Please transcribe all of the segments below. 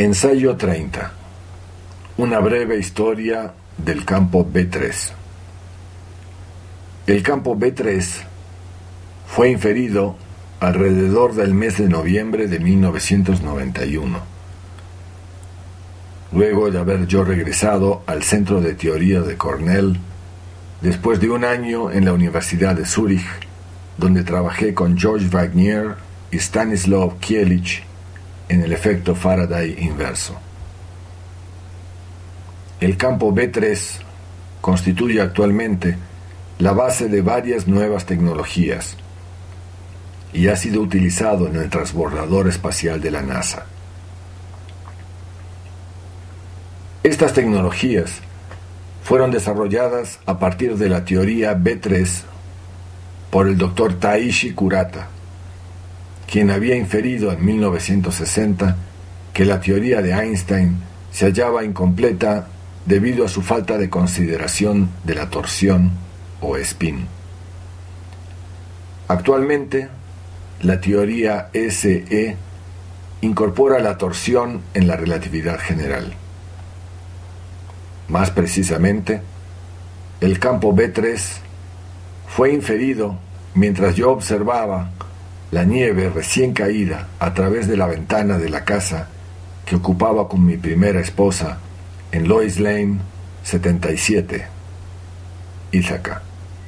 Ensayo 30. Una breve historia del campo B3. El campo B3 fue inferido alrededor del mes de noviembre de 1991. Luego de haber yo regresado al Centro de Teoría de Cornell, después de un año en la Universidad de Zúrich, donde trabajé con George Wagner y Stanislaw Kielich en el efecto Faraday inverso. El campo B3 constituye actualmente la base de varias nuevas tecnologías y ha sido utilizado en el transbordador espacial de la NASA. Estas tecnologías fueron desarrolladas a partir de la teoría B3 por el Dr. Taishi Kurata, quien había inferido en 1960 que la teoría de Einstein se hallaba incompleta debido a su falta de consideración de la torsión o spin. Actualmente, la teoría SE incorpora la torsión en la relatividad general. Más precisamente, el campo B3 fue inferido mientras yo observaba la nieve recién caída a través de la ventana de la casa que ocupaba con mi primera esposa en Lois Lane 77, Ítaca.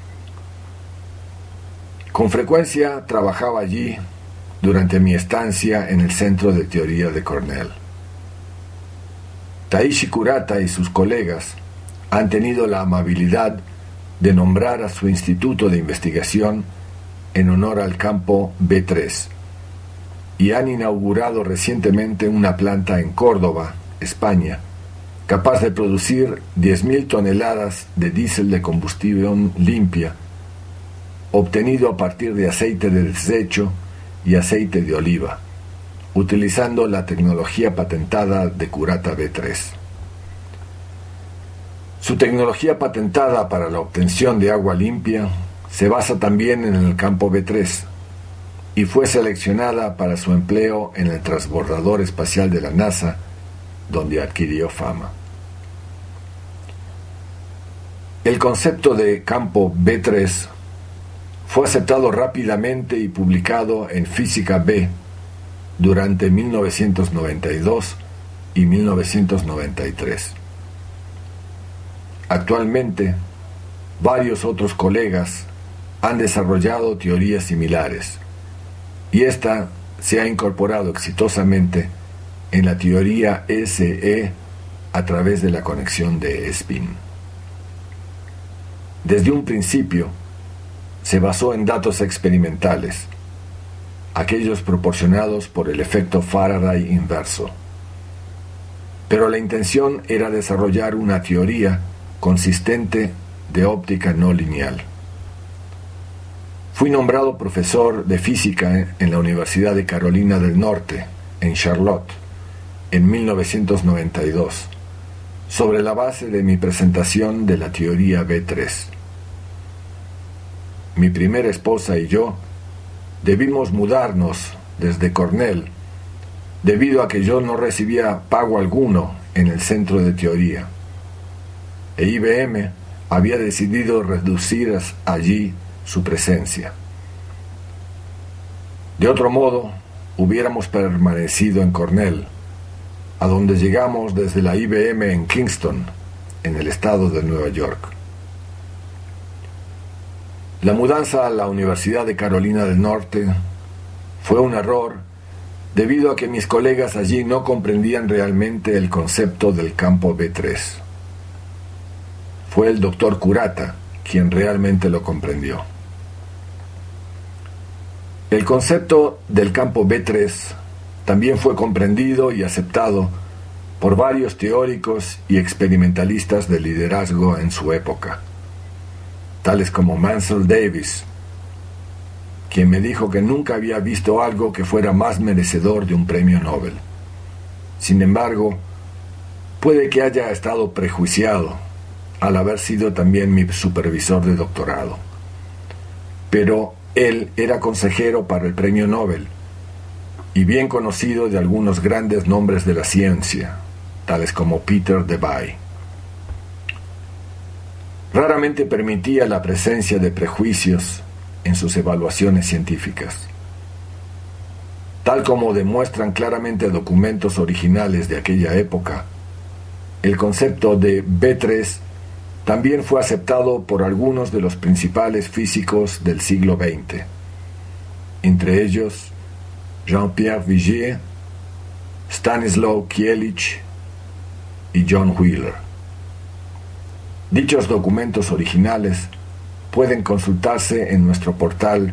Con frecuencia trabajaba allí durante mi estancia en el Centro de Teoría de Cornell. Taishi Kurata y sus colegas han tenido la amabilidad de nombrar a su instituto de investigación en honor al campo B3 y han inaugurado recientemente una planta en Córdoba, España, capaz de producir 10.000 toneladas de diésel de combustión limpia, obtenido a partir de aceite de desecho y aceite de oliva, utilizando la tecnología patentada de Kurata B3. Su tecnología patentada para la obtención de agua limpia se basa también en el campo B3 y fue seleccionada para su empleo en el transbordador espacial de la NASA, donde adquirió fama. El concepto de campo B3 fue aceptado rápidamente y publicado en Física B durante 1992 y 1993. Actualmente, varios otros colegas han desarrollado teorías similares, y esta se ha incorporado exitosamente en la teoría SE a través de la conexión de spin. Desde un principio, se basó en datos experimentales, aquellos proporcionados por el efecto Faraday inverso. Pero la intención era desarrollar una teoría consistente de óptica no lineal. Fui nombrado profesor de física en la Universidad de Carolina del Norte, en Charlotte, en 1992, sobre la base de mi presentación de la teoría B3. Mi primera esposa y yo debimos mudarnos desde Cornell debido a que yo no recibía pago alguno en el centro de teoría, e IBM había decidido reducir allí su presencia. De otro modo, hubiéramos permanecido en Cornell, a donde llegamos desde la IBM en Kingston, en el estado de Nueva York. La mudanza a la Universidad de Carolina del Norte fue un error debido a que mis colegas allí no comprendían realmente el concepto del campo B3. Fue el Dr. Kurata quien realmente lo comprendió. El concepto del campo B3 también fue comprendido y aceptado por varios teóricos y experimentalistas de liderazgo en su época, tales como Mansell Davis, quien me dijo que nunca había visto algo que fuera más merecedor de un premio Nobel. Sin embargo, puede que haya estado prejuiciado al haber sido también mi supervisor de doctorado. Pero él era consejero para el premio Nobel y bien conocido de algunos grandes nombres de la ciencia, tales como Peter Debye. Raramente permitía la presencia de prejuicios en sus evaluaciones científicas. Tal como demuestran claramente documentos originales de aquella época, el concepto de B3 también fue aceptado por algunos de los principales físicos del siglo XX, entre ellos Jean-Pierre Vigier, Stanislaw Kielich y John Wheeler. Dichos documentos originales pueden consultarse en nuestro portal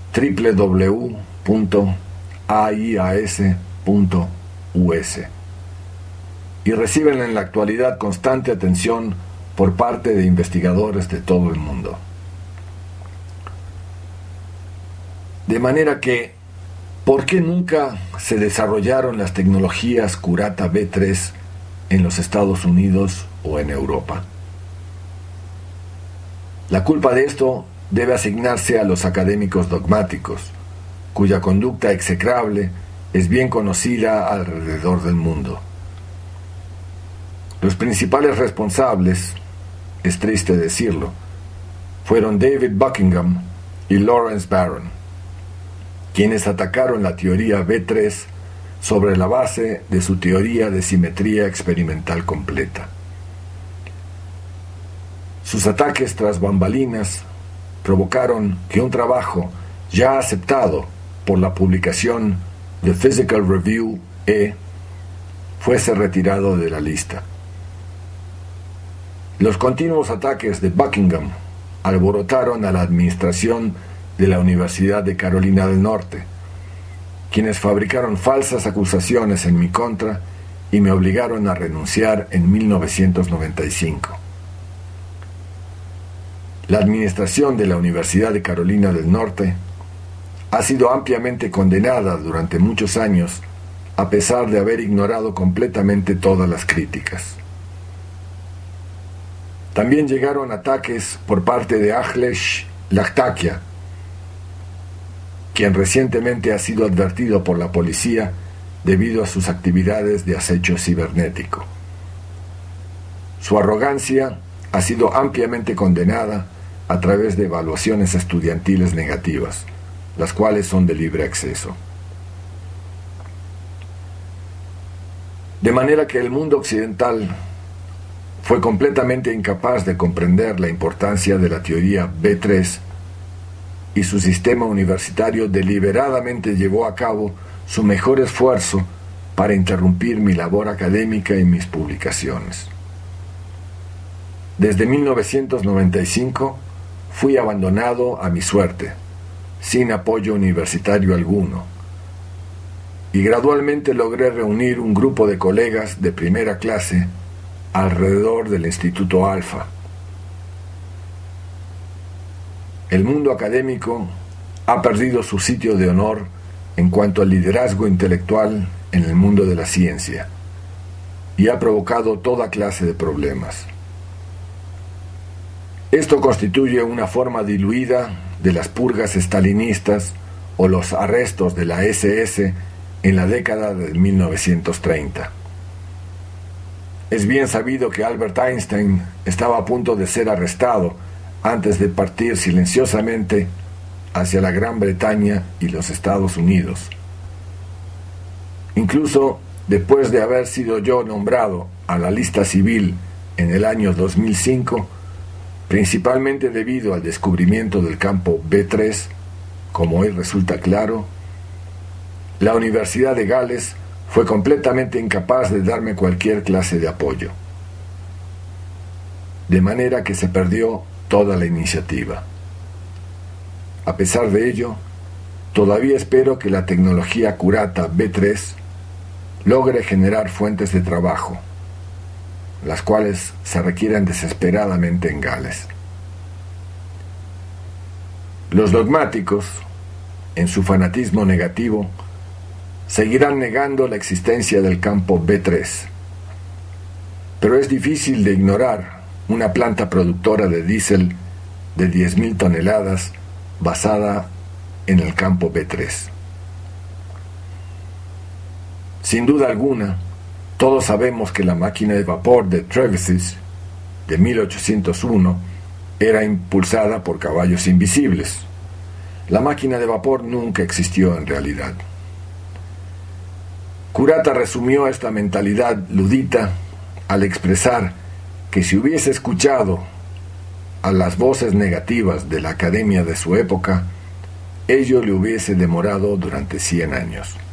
www.aias.us y reciben en la actualidad constante atención por parte de investigadores de todo el mundo. De manera que, ¿por qué nunca se desarrollaron las tecnologías Curatta B3 en los Estados Unidos o en Europa? La culpa de esto debe asignarse a los académicos dogmáticos, cuya conducta execrable es bien conocida alrededor del mundo. Los principales responsables, es triste decirlo, fueron David Buckingham y Lawrence Barron, quienes atacaron la teoría B3 sobre la base de su teoría de simetría experimental completa. Sus ataques tras bambalinas provocaron que un trabajo ya aceptado por la publicación The Physical Review E fuese retirado de la lista. Los continuos ataques de Buckingham alborotaron a la administración de la Universidad de Carolina del Norte, quienes fabricaron falsas acusaciones en mi contra y me obligaron a renunciar en 1995. La administración de la Universidad de Carolina del Norte ha sido ampliamente condenada durante muchos años, a pesar de haber ignorado completamente todas las críticas. También llegaron ataques por parte de Achlesh Laktakia, quien recientemente ha sido advertido por la policía debido a sus actividades de acecho cibernético. Su arrogancia ha sido ampliamente condenada a través de evaluaciones estudiantiles negativas, las cuales son de libre acceso. De manera que el mundo occidental fue completamente incapaz de comprender la importancia de la teoría B3 y su sistema universitario deliberadamente llevó a cabo su mejor esfuerzo para interrumpir mi labor académica y mis publicaciones. Desde 1995 fui abandonado a mi suerte, sin apoyo universitario alguno, y gradualmente logré reunir un grupo de colegas de primera clase alrededor del Instituto Alfa. El mundo académico ha perdido su sitio de honor en cuanto al liderazgo intelectual en el mundo de la ciencia y ha provocado toda clase de problemas. Esto constituye una forma diluida de las purgas estalinistas o los arrestos de la SS en la década de 1930. Es bien sabido que Albert Einstein estaba a punto de ser arrestado antes de partir silenciosamente hacia la Gran Bretaña y los Estados Unidos. Incluso después de haber sido yo nombrado a la lista civil en el año 2005, principalmente debido al descubrimiento del campo B3, como hoy resulta claro, la Universidad de Gales fue completamente incapaz de darme cualquier clase de apoyo. De manera que se perdió toda la iniciativa. A pesar de ello, todavía espero que la tecnología Curatta B3 logre generar fuentes de trabajo, las cuales se requieren desesperadamente en Gales. Los dogmáticos, en su fanatismo negativo, seguirán negando la existencia del campo B3, pero es difícil de ignorar una planta productora de diésel de 10.000 toneladas basada en el campo B3. Sin duda alguna, todos sabemos que la máquina de vapor de Trevithick de 1801 era impulsada por caballos invisibles. La máquina de vapor nunca existió en realidad. Kurata resumió esta mentalidad ludita al expresar que si hubiese escuchado a las voces negativas de la academia de su época, ello le hubiese demorado durante 100 años.